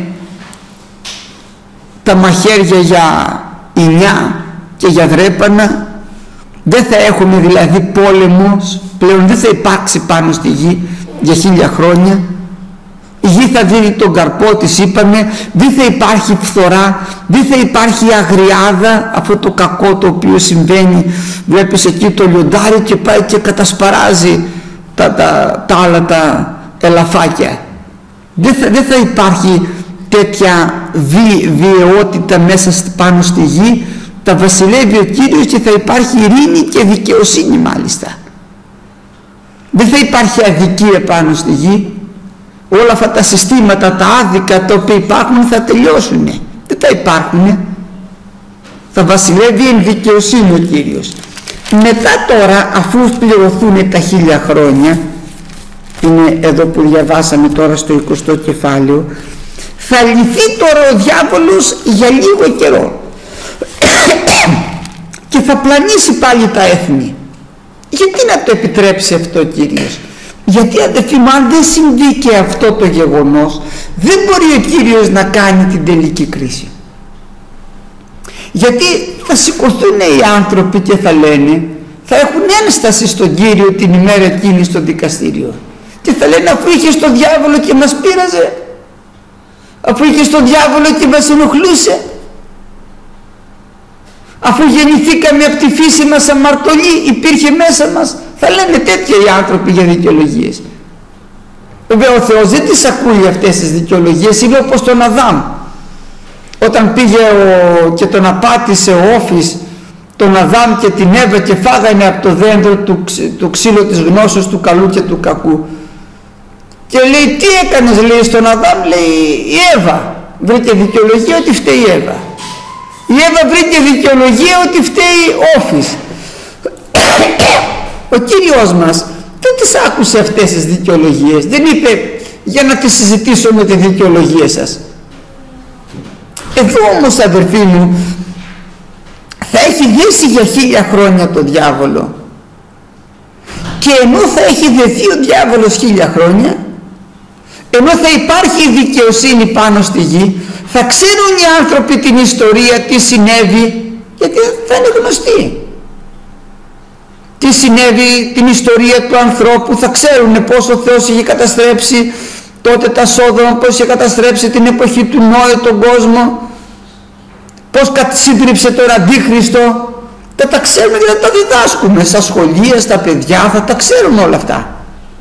τα μαχαίρια για ηλιά και για δρέπανα, δεν θα έχουμε δηλαδή πόλεμος πλέον, δεν θα υπάρξει πάνω στη γη για 1000 χρόνια. Η γη θα δίνει τον καρπό της, είπαμε, δεν θα υπάρχει φθορά, δεν θα υπάρχει αγριάδα, αυτό το κακό το οποίο συμβαίνει. Βλέπεις εκεί το λιοντάρι και πάει και κατασπαράζει τα άλλα τα ελαφάκια. Δεν θα υπάρχει τέτοια βιαιότητα μέσα πάνω στη γη. Θα βασιλεύει ο Κύριος και θα υπάρχει ειρήνη και δικαιοσύνη μάλιστα. Δεν θα υπάρχει αδικία πάνω στη γη. Όλα αυτά τα συστήματα, τα άδικα τα οποία υπάρχουν θα τελειώσουν. Δεν θα υπάρχουν. Θα βασιλεύει εν δικαιοσύνη ο Κύριος. Μετά τώρα, αφού πληρωθούν τα 1000 χρόνια, είναι εδώ που διαβάσαμε τώρα στο 20ο κεφάλαιο, θα λυθεί τώρα ο διάβολος για λίγο καιρό και θα πλανήσει πάλι τα έθνη. Γιατί να το επιτρέψει αυτό ο Κύριος? Γιατί, αδελφοί μου, αν δεν συμβεί και αυτό το γεγονός, δεν μπορεί ο Κύριος να κάνει την τελική κρίση. Γιατί θα σηκωθούν οι άνθρωποι και θα λένε, θα έχουν ένσταση στον Κύριο την ημέρα εκείνη στο δικαστήριο και θα λένε, αφού είχε τον διάβολο και μας πείραζε, αφού είχε τον διάβολο και μας ενοχλούσε, αφού γεννηθήκαμε από τη φύση μας αμαρτωλοί, υπήρχε μέσα μας. Θα λένε τέτοια οι άνθρωποι για δικαιολογίες. Βέβαια ο Θεός δεν τις ακούει αυτές τις δικαιολογίες. Είναι όπως τον Αδάμ, όταν πήγε και τον απάτησε ο Όφης τον Αδάμ και την Εύα και φάγανε από το δέντρο του ξύλο της γνώσεως του καλού και του κακού. Και λέει, τι έκανες, λέει στον Αδάμ? Λέει, η Εύα βρήκε δικαιολογία ότι φταίει η Εύα. Η Εύα βρήκε δικαιολογία ότι φταίει Όφης. Ο Κύριος μας δεν τις άκουσε αυτές τις δικαιολογίες. Δεν είπε, για να τις συζητήσω με τη δικαιολογία σας. Εδώ όμως, αδερφοί μου, θα έχει δέσει για 1000 χρόνια το διάβολο, και ενώ θα έχει δεθεί ο διάβολος 1000 χρόνια, ενώ θα υπάρχει δικαιοσύνη πάνω στη γη, θα ξέρουν οι άνθρωποι την ιστορία, τι συνέβη, γιατί θα είναι γνωστή. Τι συνέβη, την ιστορία του ανθρώπου, θα ξέρουν πώς ο Θεός είχε καταστρέψει τότε τα Σόδομα, πώς είχε καταστρέψει την εποχή του Νόε τον κόσμο, πώς σύντριψε τον Αντίχριστο. Θα τα ξέρουμε και θα τα διδάσκουμε στα σχολεία, στα παιδιά, θα τα ξέρουμε όλα αυτά.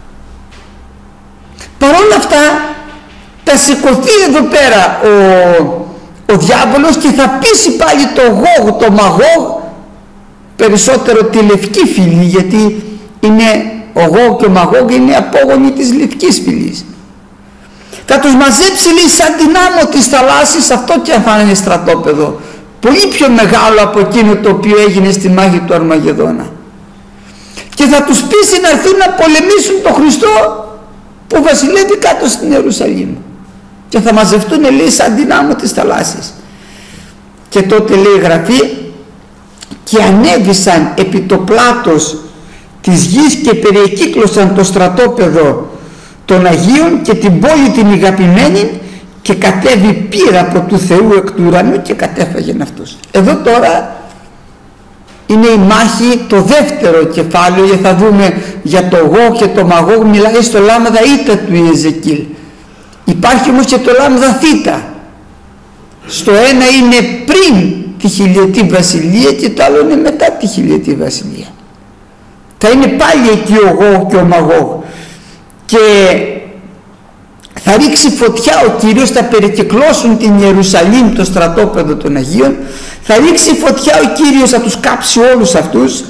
Παρ' όλα αυτά θα σηκωθεί εδώ πέρα ο διάβολος και θα πείσει πάλι το Γόγ, το Μαγόγ, περισσότερο τη λευκή φυλή, γιατί ο Γόγ και ο Μαγόγ είναι απόγονοι της λευκής φυλής. Θα τους μαζέψει, λέει, σαν την άμμο της θαλάσσης, αυτό και θα είναι στρατόπεδο, πολύ πιο μεγάλο από εκείνο το οποίο έγινε στη μάχη του Αρμαγεδόνα, και θα τους πείσει να έρθουν να πολεμήσουν τον Χριστό που βασιλεύει κάτω στην Ιερουσαλήμ, και θα μαζευτούν, λέει, σαν την άμμο της θαλάσσης. Και τότε, λέει η Γραφή, και ανέβησαν επί το πλάτος της γης και περιεκύκλωσαν το στρατόπεδο των Αγίων και την πόλη την ηγαπημένη, και κατέβη πύρα από του Θεού εκ του ουρανού και κατέφαγεν αυτούς. Εδώ τώρα είναι η μάχη, το δεύτερο κεφάλαιο, και θα δούμε για το Γόγ και το Μαγόγ, μιλάει στο λάμδα Ήτα του Ιεζεκίλ. Υπάρχει όμως και το λάμδα Θήτα. Στο ένα είναι πριν τη χιλιετή βασιλεία και το άλλο είναι μετά τη χιλιετή βασιλεία. Θα είναι πάλι εκεί ο Γόγ και ο Μαγόγ, και θα ρίξει φωτιά ο Κύριος, θα περικυκλώσουν την Ιερουσαλήμ, το στρατόπεδο των Αγίων, θα ρίξει φωτιά ο Κύριος, θα τους κάψει όλους αυτούς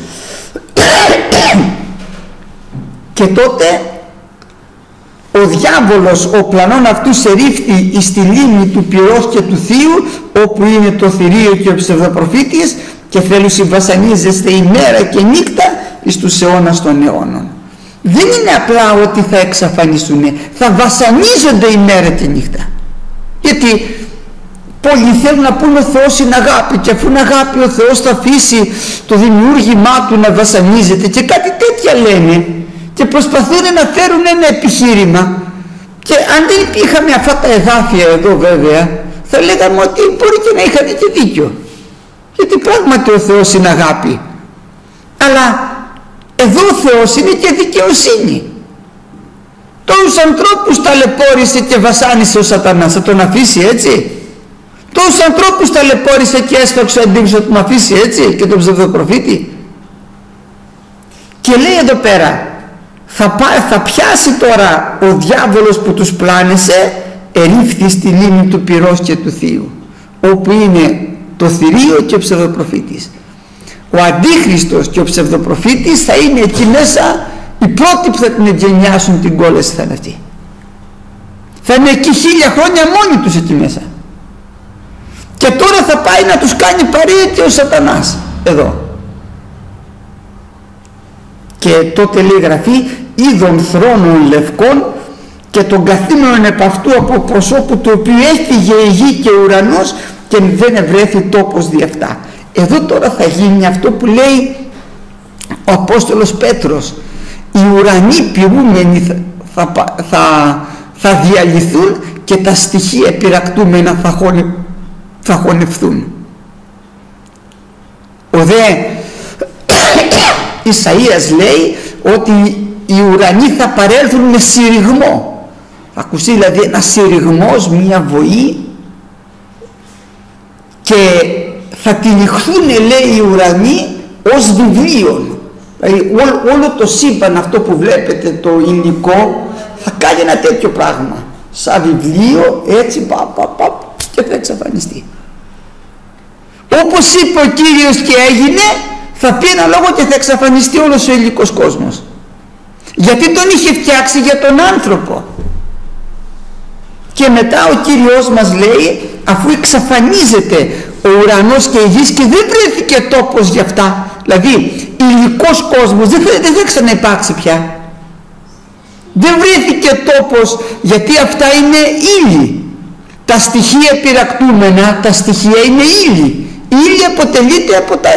και τότε ο διάβολος, ο πλανών αυτούς ερίφθη εις τη λίμνη του πυρός και του θείου, όπου είναι το θηρίο και ο ψευδοπροφήτης, και θέλουν συμβασανίζεστε ημέρα και νύχτα εις τους αιώνας των αιώνων. Δεν είναι απλά ότι θα εξαφανιστούν, θα βασανίζονται ημέρα και νύχτα. Γιατί πολλοί θέλουν να πούν ο Θεός είναι αγάπη, και αφού είναι αγάπη ο Θεός θα αφήσει το δημιούργημά του να βασανίζεται, και κάτι τέτοια λένε και προσπαθούν να φέρουν ένα επιχείρημα. Και αν δεν είχαμε αυτά τα εδάφια εδώ, βέβαια, θα λέγαμε ότι μπορεί και να είχαν και δίκιο, γιατί πράγματι ο Θεός είναι αγάπη, αλλά εδώ ο Θεός είναι και δικαιοσύνη. Τόσους ανθρώπους ταλαιπώρησε και βασάνισε ο Σατανάς, θα τον αφήσει έτσι? Τόσους ανθρώπους ταλαιπώρησε και έσφαξε ο Αντίχριστος, θα τον αφήσει έτσι, και τον ψευδοπροφήτη? Και λέει εδώ πέρα, θα πιάσει τώρα ο διάβολος που τους πλάνεσε, ερίφθη στη λίμνη του πυρός και του θείου, όπου είναι το θηρίο και ο ψευδοπροφήτης. Ο Αντίχριστος και ο ψευδοπροφήτης θα είναι εκεί μέσα, οι πρώτοι που θα την εγκαινιάσουν την κόλαση θα είναι αυτοί. Θα είναι εκεί 1000 χρόνια μόνοι τους εκεί μέσα. Και τώρα θα πάει να τους κάνει παρέα και ο Σατανάς εδώ. Και τότε λέει η Γραφή, είδων θρόνων λευκών και των καθήμενων επ' αυτού από προσώπου του οποίου έφυγε η γη και ο ουρανός, και δεν ευρέθη τόπος δι' αυτά. Εδώ τώρα θα γίνει αυτό που λέει ο Απόστολος Πέτρος, οι ουρανοί πυρούμενοι θα διαλυθούν και τα στοιχεία πυρακτούμενα θα χωνευθούν. Ο δε Ισαΐας λέει ότι οι ουρανοί θα παρέλθουν με συρριγμό. Θα ακουστεί δηλαδή ένα συρριγμός, μια βοή, και θα τυλιχθούν, λέει, οι ουρανοί ως βιβλίων. Δηλαδή όλο το σύμπαν αυτό που βλέπετε, το υλικό, θα κάνει ένα τέτοιο πράγμα, σαν βιβλίο, έτσι και θα εξαφανιστεί. Όπως είπε ο Κύριος και έγινε, θα πει ένα λόγο και θα εξαφανιστεί όλος ο υλικός κόσμος. Γιατί τον είχε φτιάξει για τον άνθρωπο. Και μετά ο Κύριος μας λέει, αφού εξαφανίζεται ο ουρανός και η γης και δεν βρέθηκε τόπος για αυτά, δηλαδή υλικός κόσμος δεν θα ξαναυπάρξει πια, δεν βρέθηκε τόπος, γιατί αυτά είναι ύλη. Τα στοιχεία πυρακτούμενα, τα στοιχεία είναι ύλη. Η ύλη αποτελείται από τα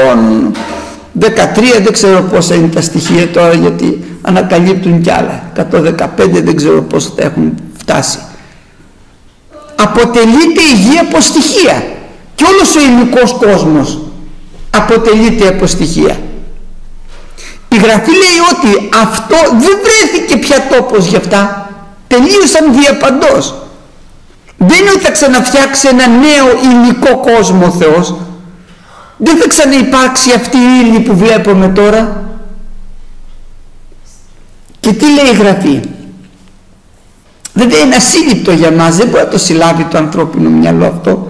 113, δεν ξέρω πόσα είναι τα στοιχεία τώρα, γιατί ανακαλύπτουν κι άλλα, 115, δεν ξέρω πόσα τα έχουν φτάσει. Αποτελείται η γη από στοιχεία και όλος ο υλικός κόσμος αποτελείται από στοιχεία. Η Γραφή λέει ότι αυτό δεν βρέθηκε πια τόπος για αυτά, τελείωσαν διαπαντός. Δεν είναι ότι θα ξαναφτιάξει ένα νέο υλικό κόσμο ο Θεός, δεν θα ξαναυπάρξει αυτή η ύλη που βλέπουμε τώρα. Και τι λέει η Γραφή? Βέβαια είναι ασύλληπτο για μας, δεν μπορεί να το συλλάβει το ανθρώπινο μυαλό αυτό.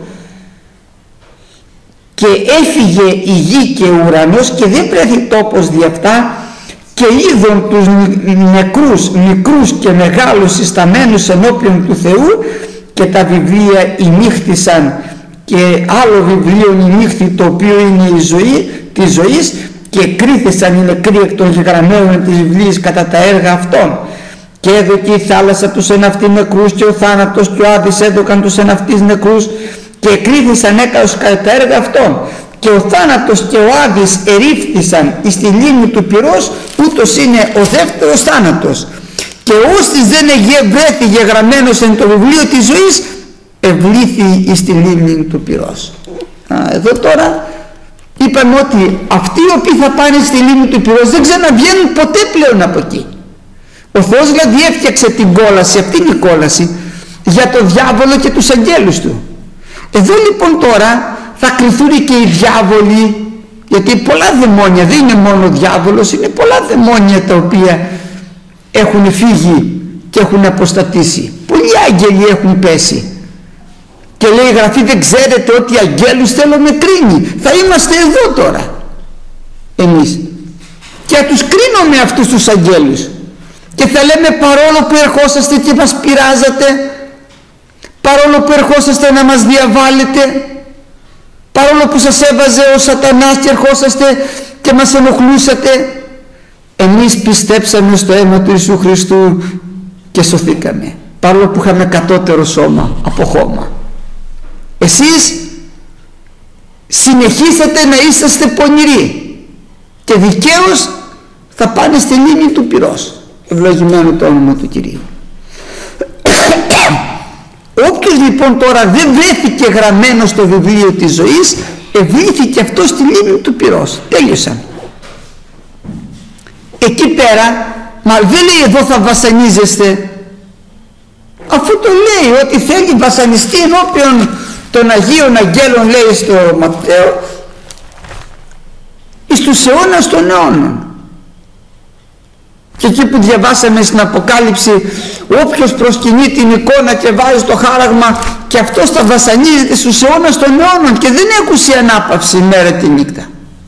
Και έφυγε η γη και ο ουρανός και δεν βρέθη τόπος δι' αυτά, και είδον τους νεκρούς, μικρούς και μεγάλους συσταμένους ενώπιον του Θεού, και τα βιβλία ημίχθησαν, και άλλο βιβλίο ημίχθη, το οποίο είναι η ζωή της ζωής, και κρίθησαν οι νεκροί εκ των γεγραμμένων της βιβλίας κατά τα έργα αυτών. Και έδωκε η θάλασσα τους εναυτοί νεκρούς, και ο θάνατος και ο Άδης έδωκαν τους εναυτείς νεκρούς, και κρίθησαν έκαος κατά τα έργα αυτών. Και ο θάνατος και ο Άδης ερίφθησαν εις τη λίμνη του πυρός, ούτως είναι ο δεύτερος θάνατος. Και όστις δεν βρέθη γεγραμμένος εν το βιβλίο της ζωής, ευλήθη εις τη λίμνη του πυρός. Εδώ τώρα είπαμε ότι αυτοί οι οποίοι θα πάνε στη λίμνη του πυρός δεν ξαναβγαίνουν ποτέ πλέον από εκεί. Ο Θεός δηλαδή έφτιαξε την κόλαση, αυτή είναι η κόλαση, για τον διάβολο και τους αγγέλους του. Εδώ λοιπόν τώρα θα κρυθούν και οι διάβολοι, γιατί πολλά δαιμόνια, δεν είναι μόνο ο διάβολος, είναι πολλά δαιμόνια τα οποία έχουν φύγει και έχουν αποστατήσει. Πολλοί άγγελοι έχουν πέσει. Και λέει η Γραφή, δεν ξέρετε ότι αγγέλους θέλω με κρίνει? Θα είμαστε εδώ τώρα εμείς και θα τους κρίνουμε αυτούς τους αγγέλους, και θα λέμε παρόλο που ερχόσαστε και μας πειράζατε, παρόλο που ερχόσαστε να μας διαβάλλετε, παρόλο που σας έβαζε ο σατανάς και ερχόσαστε και μας ενοχλούσατε, εμείς πιστέψαμε στο αίμα του Ιησού Χριστού και σωθήκαμε, παρόλο που είχαμε κατώτερο σώμα από χώμα. Εσείς συνεχίσατε να είσαστε πονηροί και δικαίως θα πάνε στη λίμνη του πυρός. Ευλογημένο το όνομα του Κυρίου. Όποιος λοιπόν τώρα δεν βρέθηκε γραμμένο στο βιβλίο της ζωής, ευλήθηκε αυτό στη λίμνη του πυρός. Τέλειωσαν. Εκεί πέρα, μα δεν λέει εδώ θα βασανίζεστε, αφού το λέει ότι θέλει βασανιστεί ενώπιον των Αγίων Αγγέλων, λέει στο Ματθαίο, εις τους αιώνας των αιώνων. Και εκεί που διαβάσαμε στην Αποκάλυψη, όποιος προσκυνεί την εικόνα και βάζει το χάραγμα, και αυτός θα βασανίζεται στους αιώνας των αιώνων, και δεν έκουσε ανάπαυση μέρα τη νύχτα.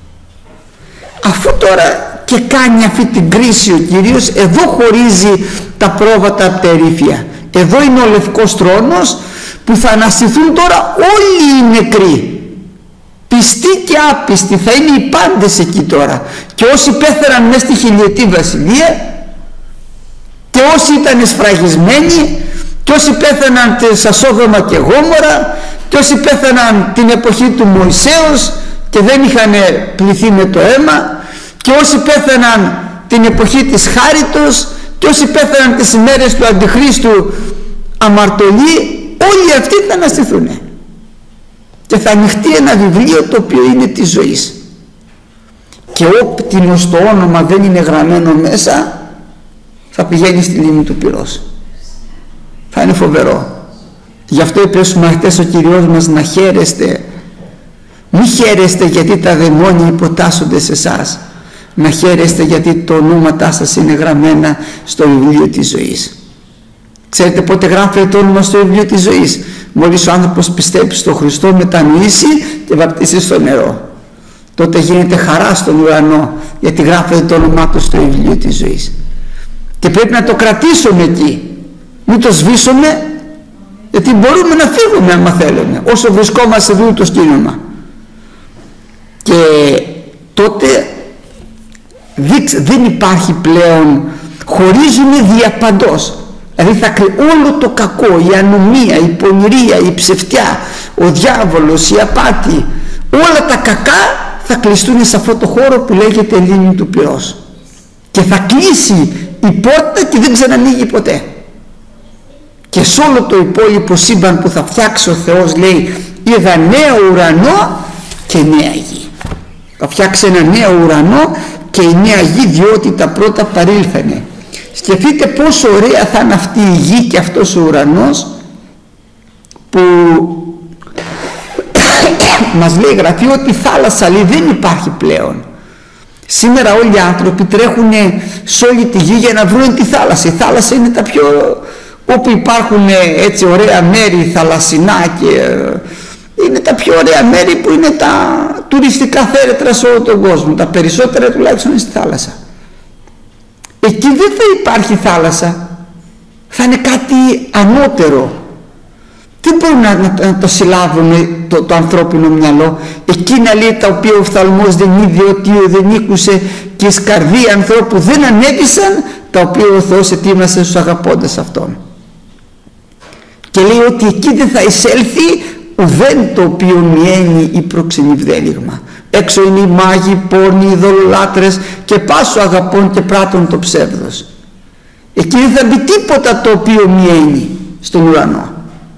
Αφού τώρα και κάνει αυτή την κρίση ο Κύριος, εδώ χωρίζει τα πρόβατα από τα ερήφια. Εδώ είναι ο Λευκός Θρόνος που θα αναστηθούν τώρα όλοι οι νεκροί, πιστοί και άπιστοι, θα είναι οι πάντες εκεί τώρα, και όσοι πέθαναν μέσα στη χιλιετή βασιλεία, και όσοι ήταν σφραγισμένοι, και όσοι πέθαναν στα Σόδομα και Γόμορα, και όσοι πέθαναν την εποχή του Μωυσέως και δεν είχαν πληθεί με το αίμα, και όσοι πέθαναν την εποχή της Χάριτος, και όσοι πέθαναν τις ημέρες του Αντιχρίστου αμαρτωλοί, όλοι αυτοί θα αναστηθούν και θα ανοιχτεί ένα βιβλίο το οποίο είναι της ζωής, και όπτινος το όνομα δεν είναι γραμμένο μέσα, θα πηγαίνει στη λίμνη του πυρός. Θα είναι φοβερό. Γι' αυτό είπε στους μαθητές ο Κυριός μας να χαίρεστε. Μη χαίρεστε γιατί τα δαιμόνια υποτάσσονται σε εσάς, να χαίρεστε γιατί το ονόματά σας είναι γραμμένα στο βιβλίο της ζωής. Ξέρετε πότε γράφεται το όνομα στο βιβλίο της ζωής? Μόλις ο άνθρωπος πιστέψει στον Χριστό, μετανοήσει και βαπτίσει στο νερό. Τότε γίνεται χαρά στον ουρανό, γιατί γράφεται το όνομά του στο βιβλίο της ζωής. Και πρέπει να το κρατήσουμε εκεί, μην το σβήσουμε, γιατί μπορούμε να φύγουμε άμα θέλουμε, όσο βρισκόμαστε εδώ το σκήνωμα. Και τότε δεν υπάρχει πλέον, χωρίζουμε διαπαντός. Δηλαδή όλο το κακό, η ανομία, η πονηρία, η ψευτιά, ο διάβολος, η απάτη, όλα τα κακά θα κλειστούν σε αυτό το χώρο που λέγεται λίμνη του πυρός, και θα κλείσει η πόρτα και δεν ξανανοίγει ποτέ. και σε όλο το υπόλοιπο σύμπαν που θα φτιάξει ο Θεός, λέει, είδα νέο ουρανό και νέα γη. Θα φτιάξει ένα νέο ουρανό και η νέα γη, διότι τα πρώτα παρήλθανε. Σκεφτείτε πόσο ωραία θα είναι αυτή η γη και αυτός ο ουρανός που μας λέει η Γραφή ότι η θάλασσα, λέει, δεν υπάρχει πλέον. Σήμερα όλοι οι άνθρωποι τρέχουν σε όλη τη γη για να βρουν τη θάλασσα. Η θάλασσα είναι τα πιο, όπου υπάρχουν έτσι ωραία μέρη θαλασσινά, και είναι τα πιο ωραία μέρη που είναι τα τουριστικά θέρετρα σε όλο τον κόσμο. Τα περισσότερα τουλάχιστον είναι στη θάλασσα. Εκεί δεν θα υπάρχει θάλασσα, θα είναι κάτι ανώτερο. Δεν μπορούμε να το συλλάβουμε το ανθρώπινο μυαλό. Εκείνα, λέει, τα οποία ο οφθαλμός δεν είδε, ο Τίο δεν ήκουσε και η σκαρδία ανθρώπου δεν ανέβησαν, τα οποία ο Θεός ετοίμασε στους αγαπώντες Αυτόν. Και λέει ότι εκεί δεν θα εισέλθει ουδέν το οποίο μιαίνει ή προξενεί βδέλιγμα. Έξω είναι οι μάγοι, οι πόρνοι, οι δολολάτρες και πάσο αγαπών και πράττων το ψεύδος. Εκεί δεν θα μπει τίποτα το οποίο μιαίνει στον ουρανό.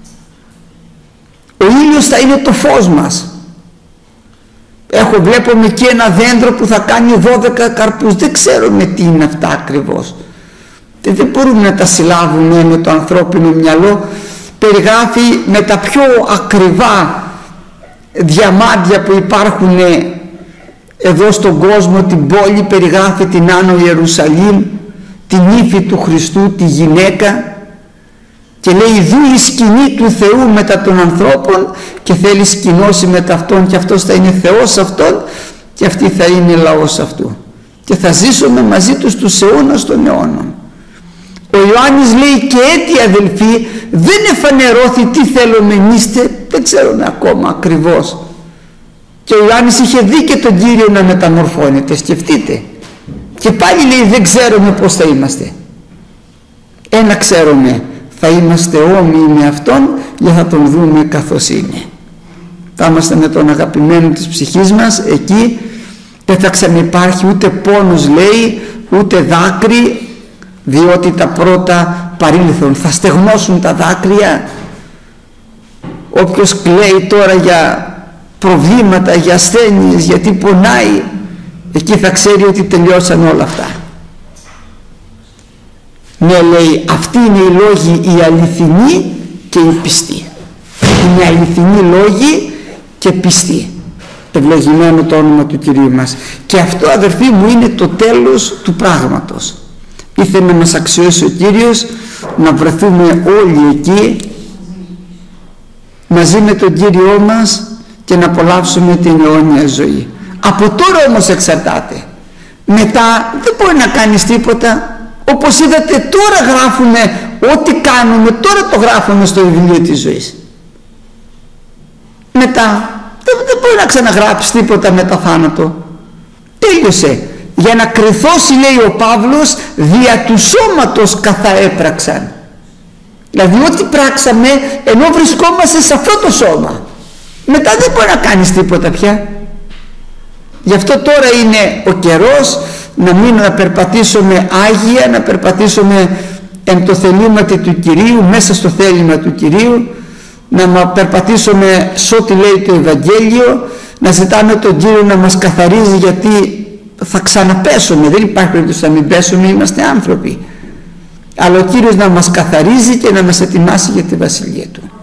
Ο ήλιος θα είναι το φως μας. Βλέπουμε και ένα δέντρο που θα κάνει 12 καρπούς. Δεν ξέρουμε τι είναι αυτά ακριβώς. Δεν μπορούμε να τα συλλάβουμε με το ανθρώπινο μυαλό. Περιγράφει με τα πιο ακριβά διαμάντια που υπάρχουν εδώ στον κόσμο την πόλη. Περιγράφει την Άνω Ιερουσαλήμ, την ύφη του Χριστού, τη γυναίκα, και λέει «Ιδού η σκηνή του Θεού μετά των ανθρώπων, και θέλει σκηνώσει μετά Αυτόν, και Αυτός θα είναι Θεός Αυτόν και αυτή θα είναι λαός Αυτού, και θα ζήσουμε μαζί τους τους αιώνας των αιώνων». Ο Ιωάννης λέει «Και έτσι, αδελφοί, δεν εφανερώθη τι θέλουμε εμείστε, δεν ξέρουμε ακόμα ακριβώς». Και ο Ιωάννης είχε δει και τον Κύριο να μεταμορφώνεται, σκεφτείτε. Και πάλι λέει «Δεν ξέρουμε πώς θα είμαστε». Ένα ξέρουμε, θα είμαστε όμοιοι με Αυτόν και θα Τον δούμε καθώς είναι. Θα είμαστε με τον αγαπημένο της ψυχής μας εκεί. Δεν θα ξαναυπάρχει ούτε πόνος, λέει, ούτε δάκρυ, διότι τα πρώτα παρήλθον. Θα στεγνώσουν τα δάκρυα. Όποιος κλαίει τώρα για προβλήματα, για ασθένειες, γιατί πονάει, εκεί θα ξέρει ότι τελειώσαν όλα αυτά. Ναι, λέει, αυτοί είναι οι λόγοι οι αληθινοί και οι πιστοί. Είναι αληθινοί λόγοι και πιστοί. Ευλογημένο το όνομα του Κυρίου μας. Και αυτό, αδερφοί μου, είναι το τέλος του πράγματος. Ήθελε να μας αξιώσει ο Κύριος να βρεθούμε όλοι εκεί μαζί με τον Κύριό μας και να απολαύσουμε την αιώνια ζωή. Από τώρα όμως εξαρτάται. Μετά δεν μπορεί να κάνεις τίποτα. Όπως είδατε, τώρα γράφουμε ό,τι κάνουμε, τώρα το γράφουμε στο βιβλίο της ζωής. Μετά δεν μπορεί να ξαναγράψεις τίποτα μετά θάνατο. Τέλειωσε. Για να κρυθώσει, λέει ο Παύλος, δια του σώματος καθαέπραξαν. Δηλαδή ό,τι πράξαμε ενώ βρισκόμαστε σε αυτό το σώμα. Μετά δεν μπορεί να κάνεις τίποτα πια. Γι' αυτό τώρα είναι ο καιρός να περπατήσουμε άγια, να περπατήσουμε εν το θελήματι του Κυρίου, μέσα στο θέλημα του Κυρίου, να περπατήσουμε σε ό,τι λέει το Ευαγγέλιο, να ζητάμε τον Κύριο να μας καθαρίζει, γιατί θα ξαναπέσουμε, δεν υπάρχει περίπτωση να μην πέσουμε, είμαστε άνθρωποι, αλλά ο Κύριος να μας καθαρίζει και να μας ετοιμάσει για τη Βασιλεία Του.